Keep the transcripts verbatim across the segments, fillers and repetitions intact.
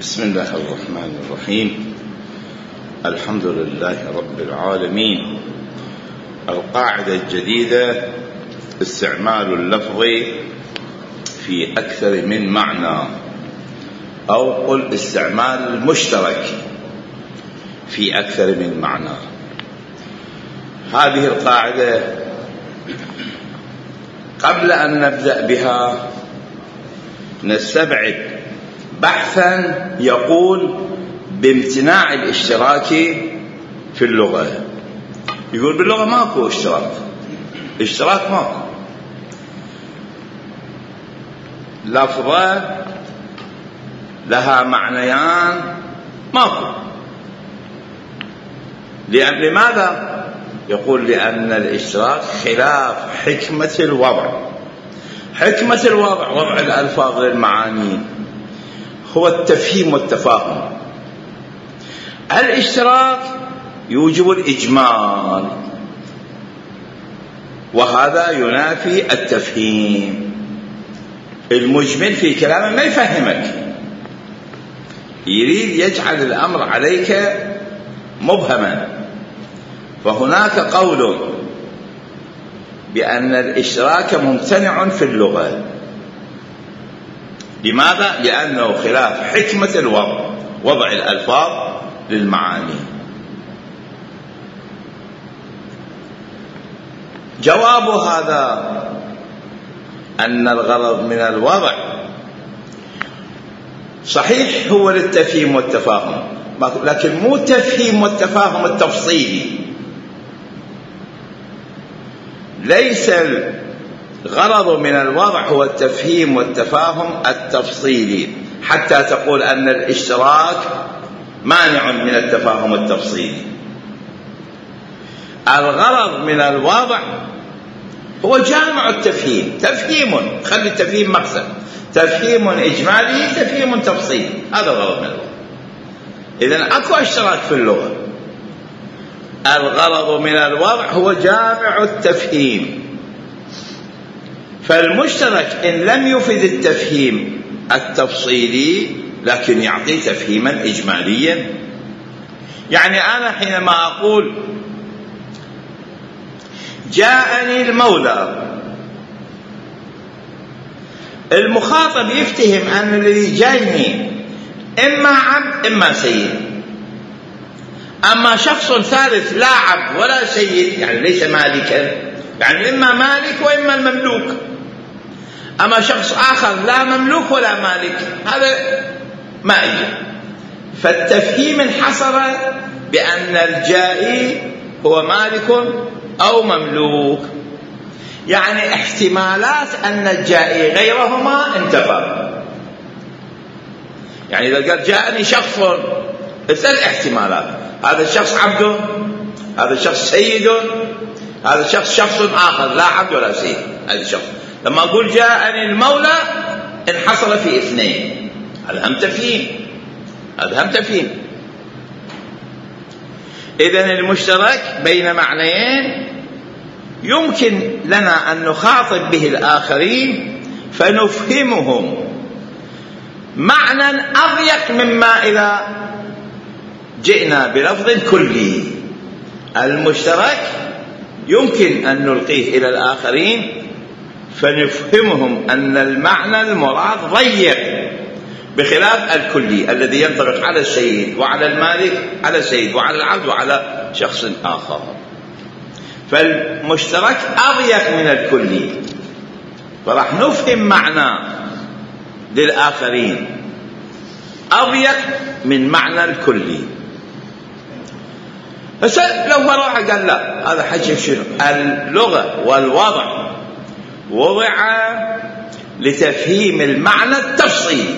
بسم الله الرحمن الرحيم. الحمد لله رب العالمين. القاعدة الجديدة: استعمال اللفظ في أكثر من معنى، أو قل استعمال المشترك في أكثر من معنى. هذه القاعدة قبل أن نبدأ بها نستبعد بحثا يقول بامتناع الاشتراك في اللغة. يقول باللغة ماكو اشتراك، اشتراك ماكو، لفظة لها معنيان ماكو. لأن لماذا؟ يقول لأن الاشتراك خلاف حكمة الوضع. حكمة الوضع، وضع الألفاظ للمعاني، هو التفهيم والتفاهم. الاشتراك يوجب الإجمال، وهذا ينافي التفهيم. المجمل في كلامه ما يفهمك، يريد يجعل الأمر عليك مبهما. فهناك قول بأن الاشتراك ممتنع في اللغة. لماذا؟ لأنه خلاف حكمة الوضع، وضع الألفاظ للمعاني. جواب هذا أن الغرض من الوضع صحيح هو للتفهيم والتفاهم، لكن مو تفهيم والتفاهم التفصيلي. ليس الغرض من الوضع هو التفهيم والتفاهم التفصيلي حتى تقول أن الاشتراك مانع من التفاهم التفصيلي. الغرض من الوضع هو جامع التفهيم، تفهيم، خلي التفهيم مقصد، تفهيم إجمالي، تفهيم تفصيلي، هذا الغرض من الوضع. إذن أكو اشتراك في اللغة. الغرض من الوضع هو جامع التفهيم. فالمشترك إن لم يفد التفهيم التفصيلي لكن يعطي تفهيما إجماليا. يعني أنا حينما أقول جاءني المولى، المخاطب يفتهم أن الذي جاءني إما عبد إما سيد. أما شخص ثالث لا عبد ولا سيد، يعني ليس مالكا، يعني إما مالك وإما المملوك. أما شخص آخر لا مملوك ولا مالك، هذا ما يجي. فالتفهيم انحصر بأن الجائي هو مالك أو مملوك. يعني احتمالات أن الجائي غيرهما انتفى. يعني إذا قال جاءني شخص، ثلاث احتمالات: هذا الشخص عبد، هذا الشخص سيد، هذا الشخص شخص آخر لا عبد ولا سيد. هذا الشخص لما أقول جاءني المولى انحصر في اثنين، هذا هم تفهيم، هذا هم تفهيم. إذن المشترك بين معنيين يمكن لنا أن نخاطب به الآخرين فنفهمهم معنى أضيق مما إذا جئنا بلفظ كلي. المشترك يمكن أن نلقيه إلى الآخرين فنفهمهم أن المعنى المراد ضيق، بخلاف الكلي الذي ينطبق على السيد وعلى المالك، على السيد وعلى العبد وعلى شخص آخر. فالمشترك أضيق من الكلي، فراح نفهم معنى للآخرين أضيق من معنى الكلي. بس لو فراح قال لا، هذا حكي شنو؟ اللغة والوضع وضع لتفهيم المعنى التفصيلي،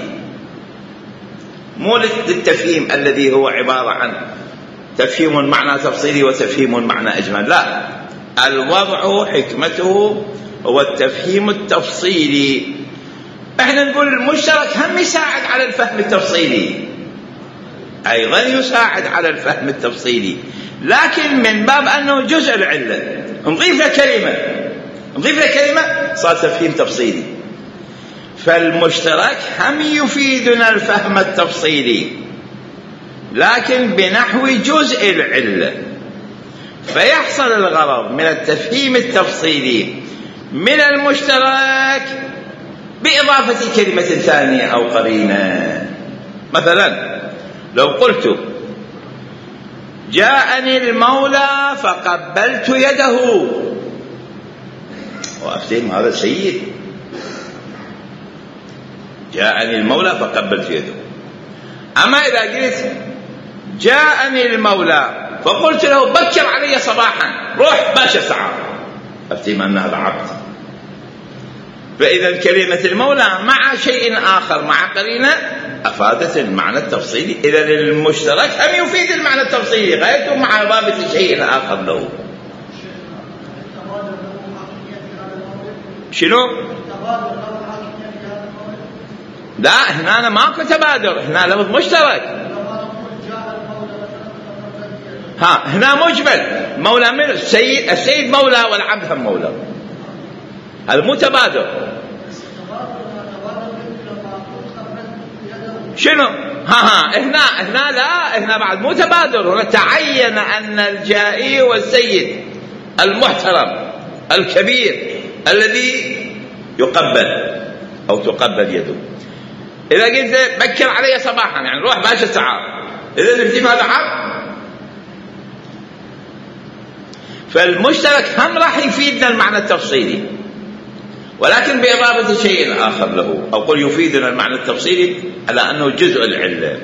مو للتفهيم الذي هو عبارة عن تفهيم معنى تفصيلي وتفهيم معنى إجمال. لا، الوضع حكمته هو التفهيم التفصيلي. احنا نقول المشترك هم يساعد على الفهم التفصيلي، أيضا يساعد على الفهم التفصيلي، لكن من باب أنه جزء العلة نضيف له كلمة، نضيف له كلمة صار تفهيم تفصيلي. فالمشترك هم يفيدنا الفهم التفصيلي لكن بنحو جزء العلة، فيحصل الغرض من التفهيم التفصيلي من المشترك بإضافة كلمة ثانية أو قرينة. مثلا لو قلت جاءني المولى فقبلت يده، وأفتهم هذا سيد، جاءني المولى فقبلت يده. أما إذا قلت جاءني المولى فقلت له بكر علي صباحا، روح باشا ساعة، أفتهم أن هذا عبد. فإذا كلمة المولى مع شيء آخر مع قرينة أفادت المعنى التفصيلي. إذا المشترك هم يفيد المعنى التفصيلي غايته مع إضافة شيء آخر له. شنو؟ لا هنا ماكو تبادر، هنا لفظ مشترك. ها هنا مجمل، مولى من السيد، السيد مولى والعبد هم مولى، هذا مو تبادر. شنو؟ ها ها هنا هنا لا، هنا بعد مو تبادر، هنا تعين أن الجائي والسيد المحترم الكبير الذي يقبل أو تقبل يده. إذا قلت بكر علي صباحا يعني روح باشا ساعة، إذا نفتهم هذا عبد. فالمشترك هم راح يفيدنا المعنى التفصيلي ولكن بإضافة شيء آخر له، أو قل يفيدنا المعنى التفصيلي على أنه جزء العلة.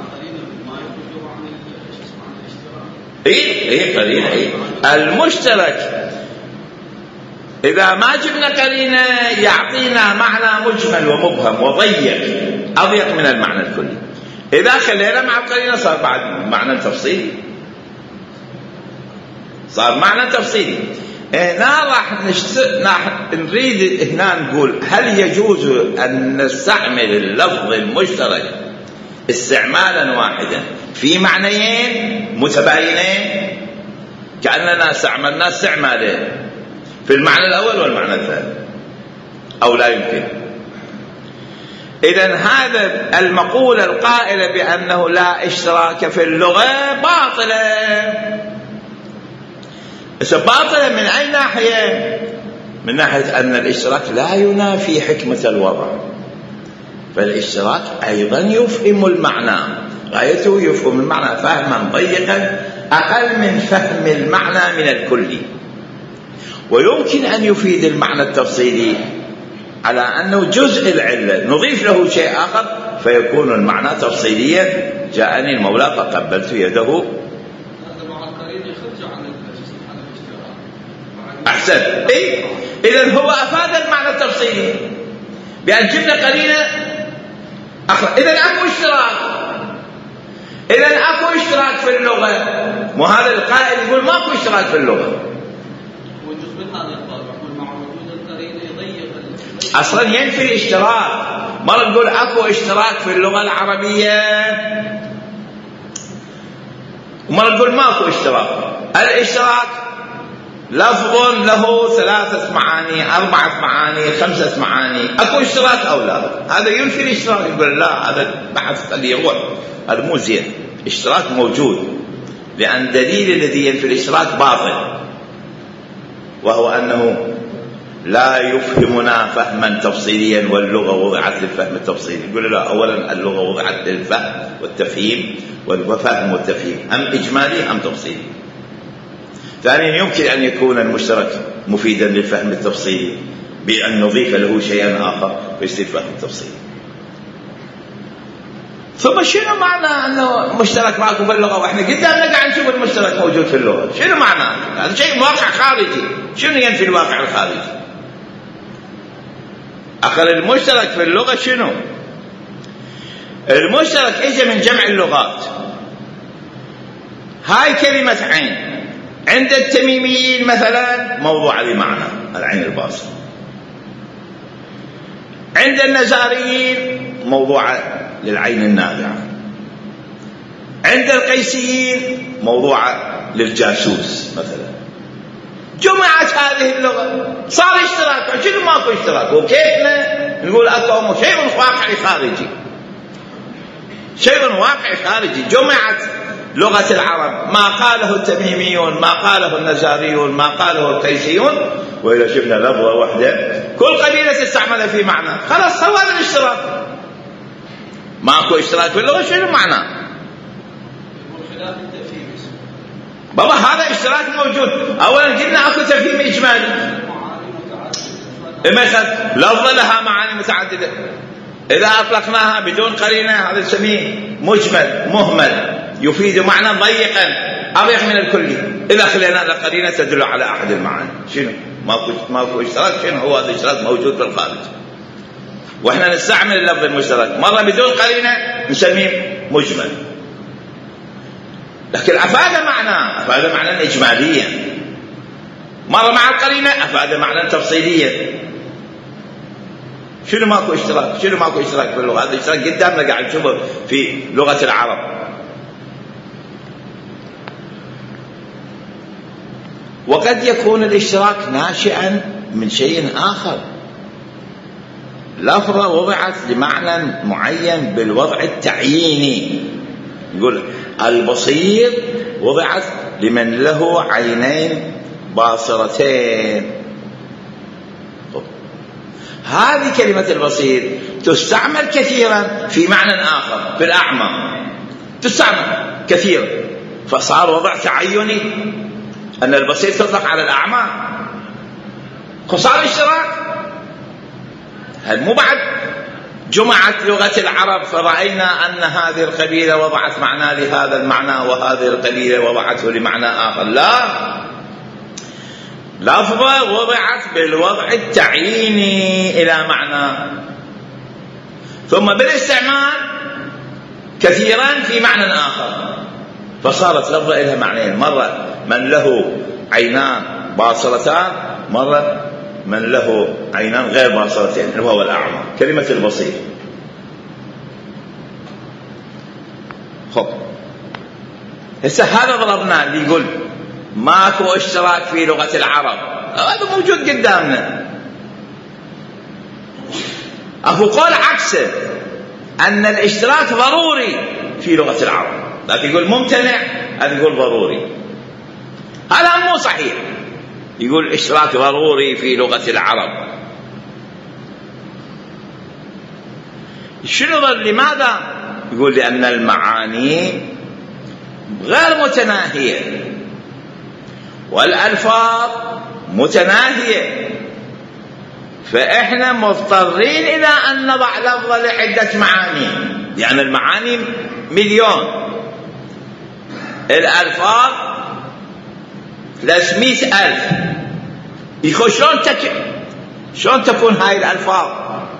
إيه إيه قرينة إيه. المشترك إذا ما جبنا قرينة يعطينا معنى مجمل ومبهم وضيق، أضيق من المعنى الكلي. إذا خلينا مع القرينة صار بعد معنى تفصيلي، صار معنى تفصيلي. هنا راح نريد هنا نقول هل يجوز أن نستعمل اللفظ المشترك استعمالا واحدا في معنيين متباينين كأننا استعملنا استعمالين في المعنى الأول والمعنى الثاني، أو لا يمكن؟ إذن هذا المقولة القائلة بأنه لا اشتراك في اللغة باطلة. باطلة من أي ناحية؟ من ناحية أن الاشتراك لا ينافي حكمة الوضع، فالاشتراك أيضا يفهم المعنى، غايته يفهم المعنى فهما ضيقا أقل من فهم المعنى من الكلي، ويمكن أن يفيد المعنى التفصيلي على أنه جزء العلة نضيف له شيء آخر فيكون المعنى تفصيليا. جاءني المولى فقبلت يده. أحسن. إيه؟ إذن هو أفاد المعنى التفصيلي بأن جبنا قرينة أخرى. إذن أكو اشتراك، إذن أكو اشتراك في اللغة. مو هذا القائل يقول ماكو اشتراك في اللغة. أصلا ينفي الاشتراك. مرة نقول أكو اشتراك في اللغة العربية، ومرة نقول ماكو اشتراك. الاشتراك لفظ له ثلاثة معاني، أربعة معاني، خمسة معاني. أكو اشتراك أو لا؟ هذا ينفي الاشتراك، يقول لا هذا بحث خليه يروح، هذا مو زين. اشتراك موجود، لأن دليل الذي ينفي الاشتراك باطل، وهو أنه لا يفهمنا فهما تفصيليا واللغة وضعت للفهم التفصيلي. يقول لا، أولا اللغة وضعت للفهم والتفهيم والفهم والتفهيم، أم إجمالي أم تفصيلي. ثانيا يمكن أن يكون المشترك مفيدا للفهم التفصيلي بأن نضيف له شيئا آخر فيصير فهم التفصيلي. ثم شنو معنى أنه مشترك معكم في اللغة وإحنا قدامنا قاعد نشوف المشترك موجود في اللغة؟ شنو معنى هذا؟ شيء واقع خارجي. شنو ينفي الواقع الخارجي؟ أخر المشترك في اللغة شنو؟ المشترك إجا من جمع اللغات. هاي كلمة عين عند التميميين مثلا موضوع لمعنى العين الباصرة، عند النزاريين موضوع للعين الناظرة، عند القيسيين موضوع للجاسوس مثلا. جمعت هذه اللغة صار اشتراك. شنو ماكو اشتراك؟ وكيفنا نقول أكو شيء واقعي خارجي، شيء واقعي خارجي. جمعت لغة العرب، ما قاله التميميون، ما قاله النزاريون، ما قاله القيسيون، وإذا شفنا لفظة واحدة كل قبيلة تستعملها في معنى، خلاص هو هذا الاشتراك. ماكو اشتراك في اللغة، شنو معناه؟ بابا هذا اشتراك موجود. أولا قلنا أكو تفهيم إجمالي، مثلا لفظة لها معاني متعددة، إذا أطلقناها بدون قرينة هذا نسميه مجمل مهمل، يفيد معنى ضيقا أضيق من الكلي. إذا خلينا القرينة تدل على أحد المعاني، شنو؟ ماكو ماكو اشتراك. شنو هو هذا الاشتراك؟ موجود في الخارج، وإحنا نستعمل اللفظ المشترك مرة بدون قرينة نسميه مجمل، لكن أفاد معنى أفاد معنى إجماليا، مرة مع القرينة أفاد معنى تفصيليا. شنو ماكو اشتراك؟ شنو ماكو اشتراك في اللغة؟ هذا الاشتراك قدامنا قاعد نشوفه في لغة العرب. وقد يكون الاشتراك ناشئا من شيء آخر، لفظة وضعت لمعنى معين بالوضع التعييني. يقول البصير وضعت لمن له عينين باصرتين. هذه كلمة البصير تستعمل كثيرا في معنى آخر، في الأعمى تستعمل كثيرا، فصار وضع تعيني أن البصير تطلق على الأعمى، فصار اشتراك. هل مو بعد جمعت لغة العرب فرأينا أن هذه القبيلة وضعت معنى لهذا المعنى وهذه القبيلة وضعته لمعنى آخر؟ لا، لفظة وضعت بالوضع التعييني إلى معنى، ثم بالاستعمال كثيرا في معنى آخر، فصارت لفظة لها معنيين، مرة من له عينان باصرتان، مرة من له عينان غير باصرتين وهو الأعمى، كلمة البصير. خب هسه هذا ضربنا اللي يقول ماكو اشتراك في لغة العرب، هذا موجود قدامنا. أكو قول عكسه، أن الاشتراك ضروري في لغة العرب، لكن يقول ممتنع، هذا يقول ضروري. هذا مو صحيح، يقول الاشتراك ضروري في لغة العرب. شنو ضر؟ لماذا؟ يقول لأن المعاني غير متناهية والألفاظ متناهية، فإحنا مضطرين إلى أن نضع لفظة لعدة معاني، يعني المعاني مليون، الألفاظ ثلاثمئة ألف. يقول شلون تك... شلون تكون هاي الألفاظ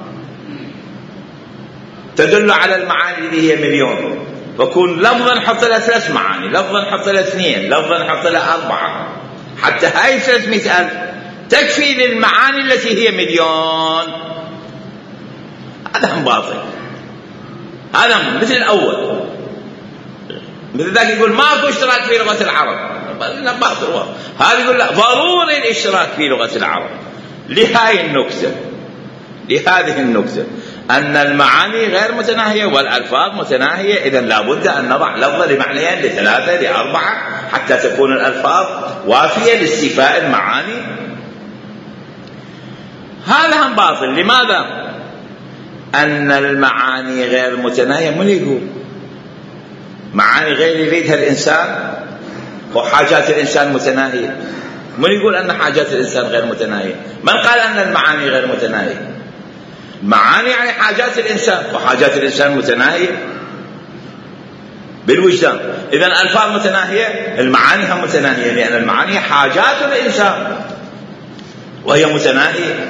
تدل على المعاني اللي هي مليون؟ فكون لفظا نحط لها ثلاث معاني، لفظا نحط لها اثنين، لفظا نحط لها أربعة، حتى هاي ثلاثمئة ألف تكفي للمعاني التي هي مليون. هذا هم باطل، هذا مثل الأول، مثل ذاك يقول ماكو اشتراك في لغة العرب، باطل. هذا يقول لا، ضروري الاشتراك في لغة العرب لهاي النكتة، لهذه النكتة أن المعاني غير متناهية والألفاظ متناهية، إذن لابد أن نضع لفظة لمعنيين لثلاثة لأربعة حتى تكون الألفاظ وافية لاستيفاء المعاني. هذا هم باطل. لماذا؟ أن المعاني غير متناهية. من يقول معاني غير يريدها الإنسان وحاجات الإنسان متناهية؟ من يقول أن حاجات الإنسان غير متناهية؟ من قال أن المعاني غير متناهية؟ معاني يعني حاجات الإنسان، وحاجات الإنسان متناهية بالوجدان. إذن الألفاظ متناهية، المعاني هم متناهية، لأن المعاني حاجات الإنسان وهي متناهية.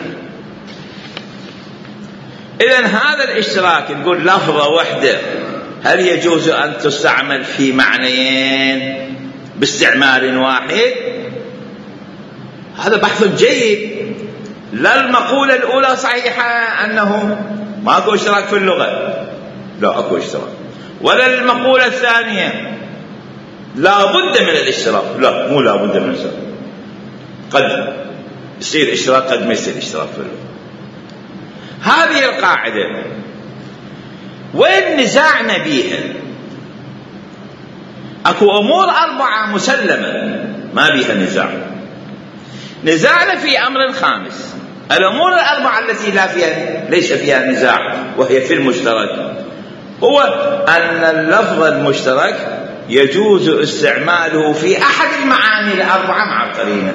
إذن هذا الاشتراك نقول لفظة واحدة هل يجوز أن تستعمل في معنيين باستعمال واحد؟ هذا بحث جيد. لا المقولة الأولى صحيحة أنه ماكو اشتراك في اللغة، لا أكو اشتراك، ولا المقولة الثانية لا بد من الاشتراك، لا مو لا بد من الاشتراك، قد يصير اشتراك قد ما يصير اشتراك في اللغة. هذه القاعدة وين نزاعنا بيها؟ اكو امور اربعة مسلمة ما بيها نزاع. نزاعنا في امر خامس. الامور الاربعة التي لا فيها ليس فيها نزاع وهي في المشترك، هو ان اللفظ المشترك يجوز استعماله في احد المعاني الاربعة مع القرينة.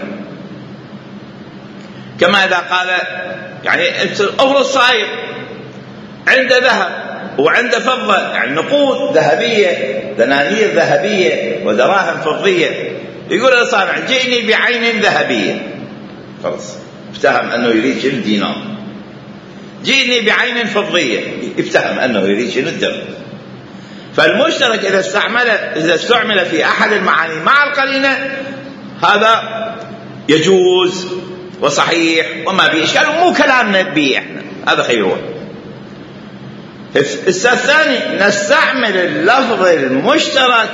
كما اذا قال يعني انت افرض صاير عنده ذهب وعنده فضة، يعني نقود ذهبية، دنانير ذهبية ودراهم فضية، يقول الصانع جئني بعين ذهبية، خلاص افتهم أنه يريد شنو الدينار. جئني بعين فضية، افتهم أنه يريد شنو الدرهم. فالمشترك إذا استعمل إذا استعمل في أحد المعاني مع القرينة هذا يجوز وصحيح وما به إشكال، مو كلامنا به احنا، هذا خيره. الثاني نستعمل اللفظ المشترك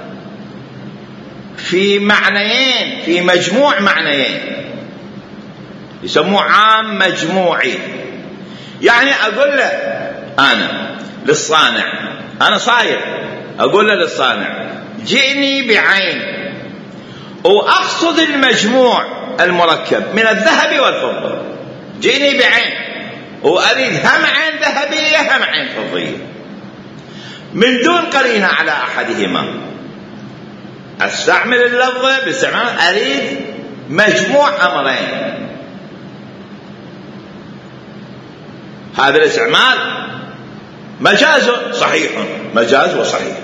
في معنيين، في مجموع معنيين يسموه عام مجموعي. يعني أقول له أنا للصانع، أنا صاير أقول له للصانع جئني بعين، وأقصد المجموع المركب من الذهب والفضة. جئني بعين وأريد هم عين ذهبية هم عين فضية من دون قرينة على أحدهما. أستعمل اللفظ باستعمال أريد مجموع أمرين. هذا الاستعمال مجاز صحيح، مجاز وصحيح.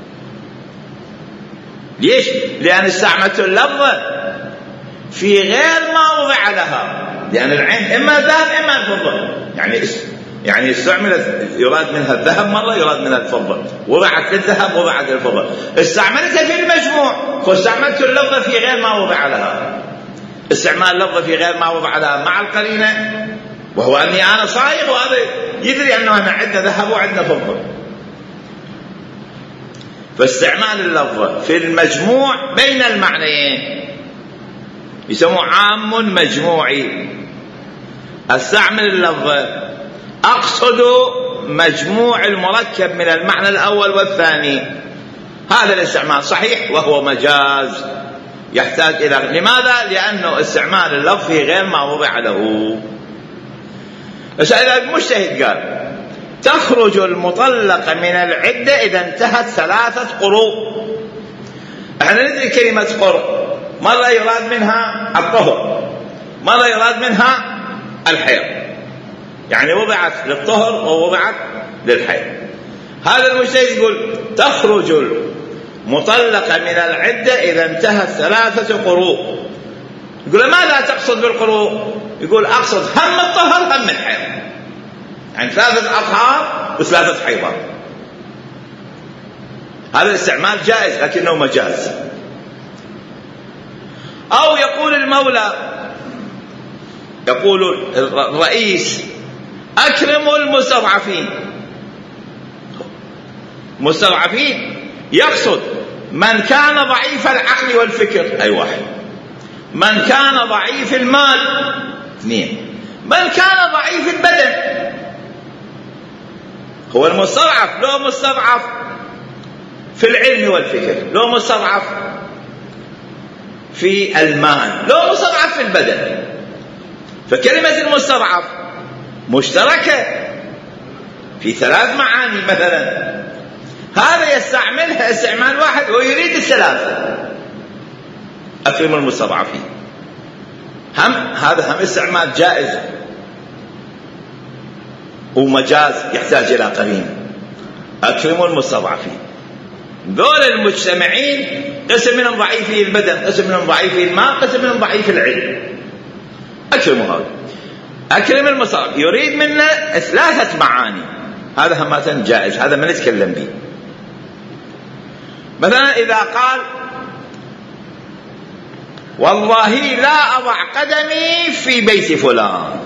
ليش؟ لأن استعملت اللفظ في غير ما وضع لها، لأن العين إما ذهب إما الفضة، يعني يعني استعملت يراد منها الذهب مرة يراد منها الفضة، وضعت للذهب وضعت للفضة، استعملتها في المجموع فاستعملت اللفظ في غير ما وضع لها. استعمال اللفظ في غير ما وضع لها مع القرينة، وهو أني أنا صايغ وهذا يدري أنه أنا عندنا ذهب وعندنا فضة. فاستعمال اللفظ في المجموع بين المعنيين يسموه عام مجموعي. استعمل اللفظ أقصد مجموع المركب من المعنى الأول والثاني، هذا الاستعمال صحيح وهو مجاز يحتاج إلى. لماذا؟ لأنه استعمال اللفظ في غير ما وضع له. بس إذا المجتهد قال تخرج المطلقة من العدة إذا انتهت ثلاثة قروء، احنا ندري كلمة قرء مرة يراد منها الطهر، مرة يراد منها الحيض، يعني وضعت للطهر ووضعت للحيض. هذا المجتهد يقول تخرج المطلقة من العدة إذا انتهت ثلاثة قروء. يقول ماذا تقصد بالقروء؟ يقول أقصد هم الطهر هم الحيض، يعني ثلاثة أطهار وثلاثة حيضات. هذا الاستعمال جائز لكنه مجاز. أو يقول المولى، يقول الرئيس أكرموا المستضعفين. مستضعفين يقصد من كان ضعيف العقل والفكر، أي واحد. من كان ضعيف المال، اثنين. من كان ضعيف البدن. هو المستضعف لو مستضعف في العلم والفكر، لو مستضعف في المال، لو مستضعف في البدن. فكلمة المستضعف مشتركة في ثلاث معاني مثلا، هذا يستعملها استعمال واحد ويريد الثلاثة. أكرم المستضعفين هم هذا هم استعمال جائز ومجاز يحتاج إلى قرينة. أكرم المستضعفين، ذول المجتمعين قسم منهم ضعيفي البدن، قسم منهم ضعيفي المال، قسم منهم ضعيف العلم. أكرم هذا، أكرم المستضعف يريد منا ثلاثة معاني، هذا هم جائز، هذا ما نتكلم به. مثلا إذا قال والله لا أضع قدمي في بيت فلان،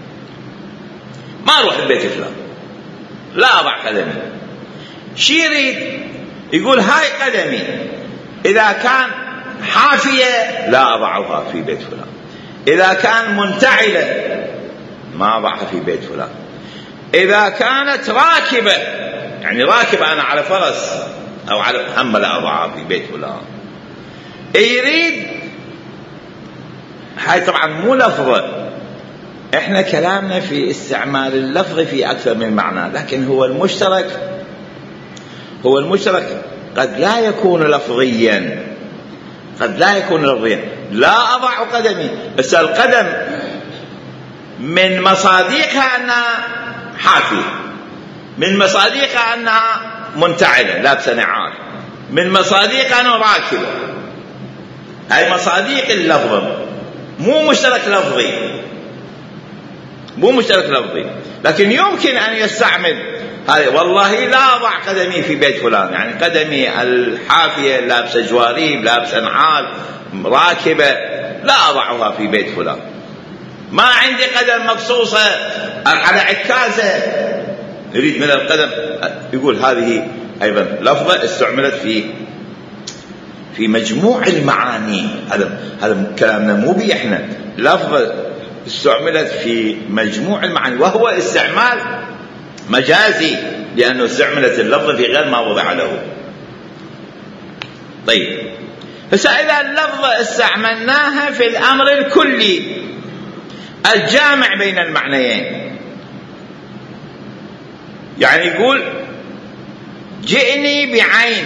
ما أروح البيت فلان، لا أضع قدمي. شي يريد؟ يقول هاي قدمي إذا كان حافية لا أضعها في بيت فلان، إذا كان منتعلة ما أضعها في بيت فلان. إذا كانت راكبة، يعني راكبة أنا على فرس أو على حمل أضعى في بيت فلان، يريد، هاي طبعا مو لفظة، احنا كلامنا في استعمال اللفظ في أكثر من معنى، لكن هو المشترك هو المشترك قد لا يكون لفظيا، قد لا يكون لفظيا. لا أضع قدمي، بس القدم من مصادقها أنها حافية، من مصادقها أنها منتعلة لابسة نعال، من مصادقها أنها راكبة. هاي مصادق اللفظ، مو مشترك لفظي، مو مشترك لفظي، لكن يمكن أن يستعمل هاي والله لا أضع قدمي في بيت فلان، يعني قدمي الحافية لابسة جواريب لابسة نعال راكبة لا أضعها في بيت فلان. ما عندي قدم مقصوصة على عكازة يريد من القدم، يقول هذه أيضا لفظة استعملت في في مجموع المعاني. هذا هذا كلامنا مو بي احنا، لفظة استعملت في مجموع المعاني، وهو استعمال مجازي لأنه استعملت اللفظة في غير ما وضع له. طيب، فإذا اللفظة استعملناها في الأمر الكلي الجامع بين المعنيين، يعني يقول جئني بعين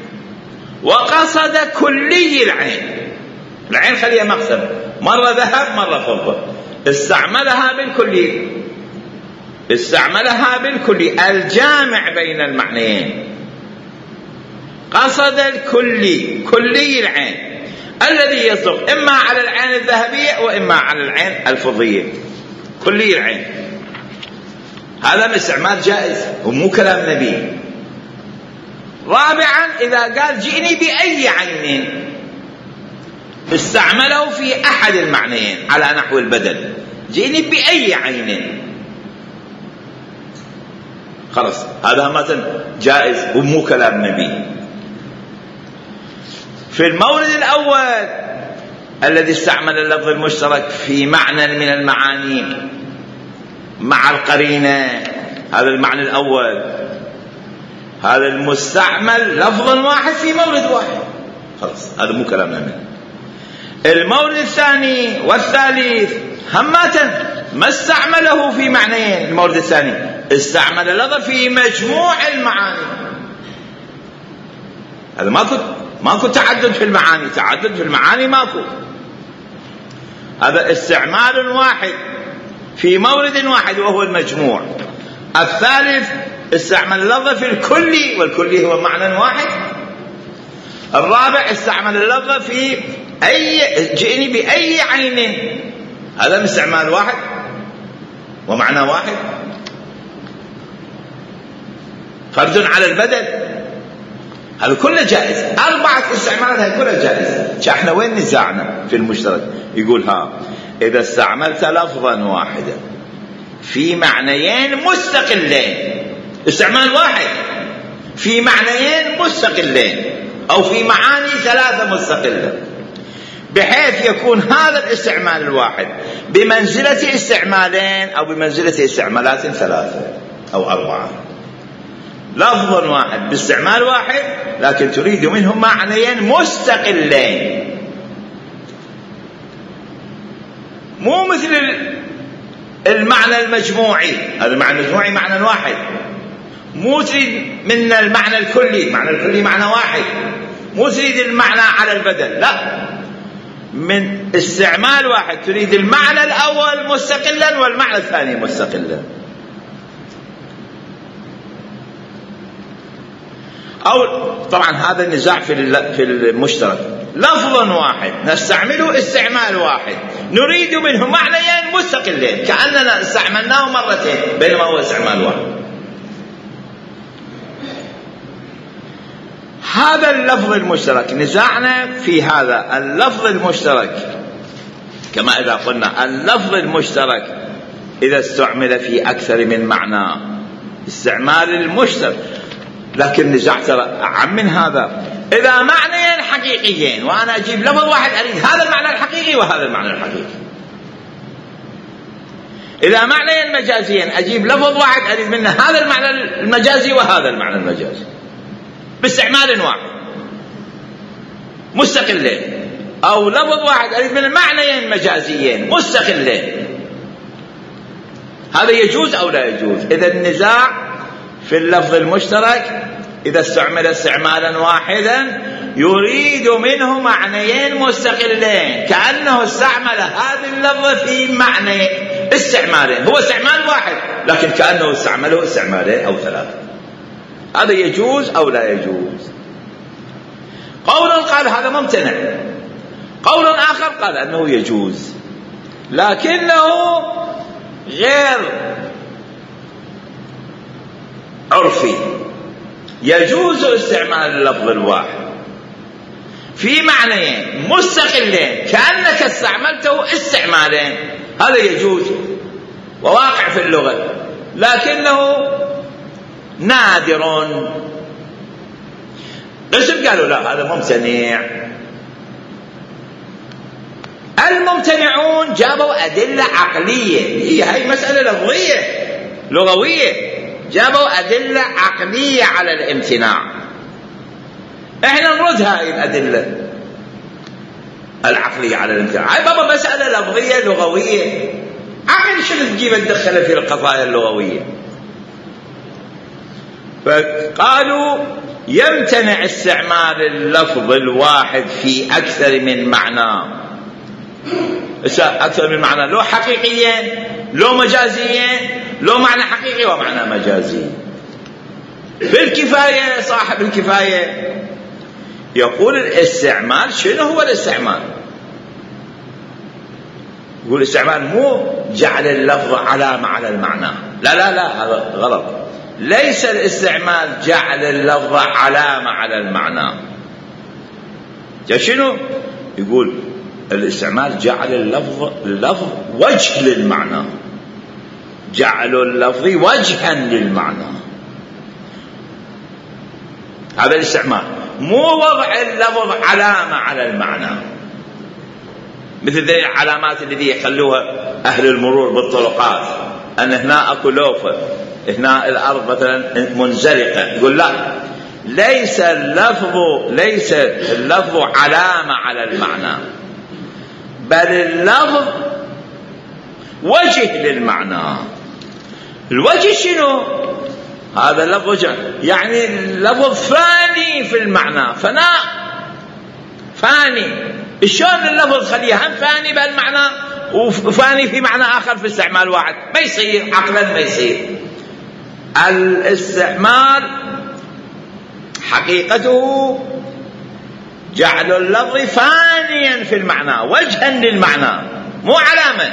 وقصد كلي العين، العين خليها مقصد، مرة ذهب مرة فضة، استعملها بالكلي، استعملها بالكلي الجامع بين المعنيين. قصد الكلي، كلي العين الذي يصدق إما على العين الذهبية وإما على العين الفضية، كلي العين. هذا استعمال جائز ومو كلام نبي. رابعا، إذا قال جئني بأي عين استعمله في أحد المعنيين على نحو البدل، جئني بأي عين، خلاص هذا مثلا جائز ومو كلام نبي. في المورد الأول الذي استعمل اللفظ المشترك في معنى من المعاني مع القرينة، هذا المعنى الأول، هذا المستعمل لفظا واحد في مورد واحد، خلاص هذا مو كلام نبي. المورد الثاني والثالث هماتا ما استعمله في معنيين، المورد الثاني استعمل اللفظ في مجموع المعاني، هذا ماكو ماكو تعدد في المعاني، تعدد في المعاني ماكو، هذا استعمال واحد في مورد واحد وهو المجموع. الثالث استعمل اللفظ في الكلي، والكلي هو معنى واحد. الرابع استعمل اللفظ في أي، جئني بأي عين، هذا استعمال واحد ومعنى واحد، فرد على البدل، هذا كله جائز. أربعة استعمالات هذه كلها جائزة. احنا وين نزاعنا في المشترك؟ يقول ها إذا استعملت لفظا واحدا في معنيين مستقلين، استعمال واحد في معنيين مستقلين أو في معاني ثلاثة مستقلة، بحيث يكون هذا الاستعمال الواحد بمنزلة استعمالين أو بمنزلة استعمالات ثلاثة أو أربعة. لفظ واحد باستعمال واحد لكن تريد منهم معنيين مستقلين، مو مثل المعنى المجموعي، هذا المعنى المجموعي معنى واحد، مو تريد من المعنى الكلي، المعنى الكلي معنى واحد، مو تريد المعنى على البدل، لا، من استعمال واحد تريد المعنى الأول مستقلا والمعنى الثاني مستقلا. أو طبعا هذا النزاع في في المشترك، لفظ واحد نستعمله استعمال واحد نريد منه معنيين مستقلين كأننا استعملناه مرتين بينما هو استعمال واحد. هذا اللفظ المشترك نزاعنا في هذا اللفظ المشترك، كما إذا قلنا اللفظ المشترك إذا استعمل في أكثر من معنى استعمال المشترك، لكن نزاع أعم من هذا. إذا معنيين حقيقيين وأنا أجيب لفظ واحد أريد هذا المعنى الحقيقي وهذا المعنى الحقيقي، إذا معنيين مجازيين أجيب لفظ واحد أريد منه هذا المعنى المجازي وهذا المعنى المجازي باستعمال واحد مستقلين، أو لفظ واحد أريد منه معنيين مجازيين مستقلين، هذا يجوز أو لا يجوز؟ إذا النزاع في اللفظ المشترك إذا استعمل استعمالا واحدا يريد منه معنيين مستقلين، كأنه استعمل هذه اللفظة في معنى استعمالين، هو استعمال واحد لكن كأنه استعمله استعمالين أو ثلاثة. هذا يجوز أو لا يجوز؟ قول قال هذا ممتنع، قول آخر قال أنه يجوز لكنه غير عرفي. يجوز استعمال اللفظ الواحد في معنيين مستقلين كأنك استعملته استعمالين، هذا يجوز وواقع في اللغة، لكنه نادر. قسم قالوا لا هذا ممتنع. الممتنعون جابوا أدلة عقلية، هي هاي مسألة لفظية لغوية، جابوا أدلة عقلية على الامتناع. احنا نرد هاي الأدلة العقلية على الامتناع. هاي بابا مسألة لفظية لغوية، عقل شنو تجيب تدخل في القضايا اللغوية؟ فقالوا يمتنع استعمال اللفظ الواحد في أكثر من معنى، أكثر من معنى، لو حقيقيين لو مجازيين، لو معنى حقيقي ومعنى مجازي. في الكفاية صاحب الكفاية يقول الاستعمال شنو هو الاستعمال؟ يقول الاستعمال مو جعل اللفظ علامة على المعنى، لا لا لا هذا غلط. ليس الاستعمال جعل اللفظ علامة على المعنى. شنو؟ يقول الاستعمال جعل اللفظ اللفظ وجه للمعنى، جعل اللفظ وجها للمعنى، هذا الاستعمال، مو وضع اللفظ علامة على المعنى مثل ذي العلامات التي يخلوها أهل المرور بالطرقات، أن هنا أكو لوفة، هنا الأرض مثلا منزلقة، يقول لا، ليس اللفظ ليس اللفظ علامة على المعنى، بل اللفظ وجه للمعنى. الوجه شنو؟ هذا اللفظ وجه، يعني اللفظ فاني في المعنى، فناء فاني. شلون اللفظ خليه هم فاني بالمعنى وفاني في معنى آخر في استعمال واحد؟ ما يصير، عقلا ما يصير. الاستعمال حقيقته جعل اللفظ فانيا في المعنى وجها للمعنى مو علامة،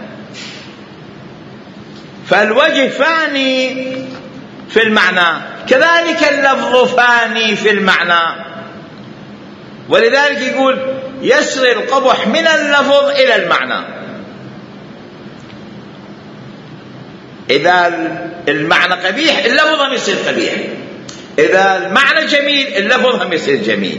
فالوجه فاني في المعنى، كذلك اللفظ فاني في المعنى. ولذلك يقول يسري القبح من اللفظ إلى المعنى. إذا المعنى قبيح اللفظ هم يصير قبيح، إذا المعنى جميل اللفظ هم يصير جميل.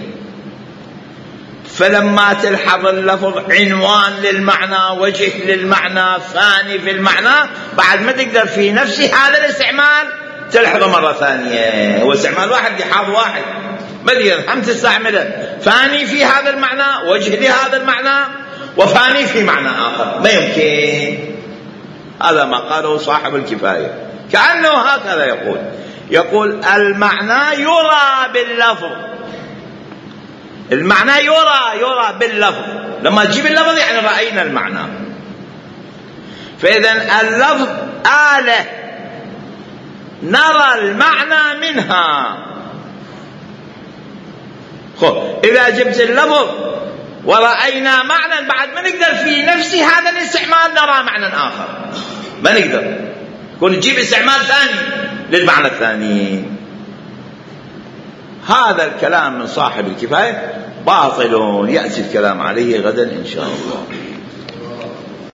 فلما تلحظ اللفظ عنوان للمعنى، وجه للمعنى، فاني في المعنى، بعد ما تقدر في نفس هذا الاستعمال تلحظه مرة ثانية. هو استعمال واحد لحاظ واحد، ما تقدر هم تستعمله، فاني في هذا المعنى، وجه لهذا المعنى، وفاني في معنى آخر، ما يمكن. هذا ما قاله صاحب الكفاية، كأنه هكذا يقول يقول المعنى يرى باللفظ، المعنى يرى يرى باللفظ، لما تجيب اللفظ يعني رأينا المعنى. فإذا اللفظ آلة نرى المعنى منها. خب إذا جبت اللفظ ورأينا معنى، بعد ما نقدر في نفس هذا الاستعمال نرى معنى آخر، ما نقدر كون نجيب استعمال ثاني للمعنى الثاني. هذا الكلام من صاحب الكفاية باطل، يأتي الكلام عليه غدا إن شاء الله.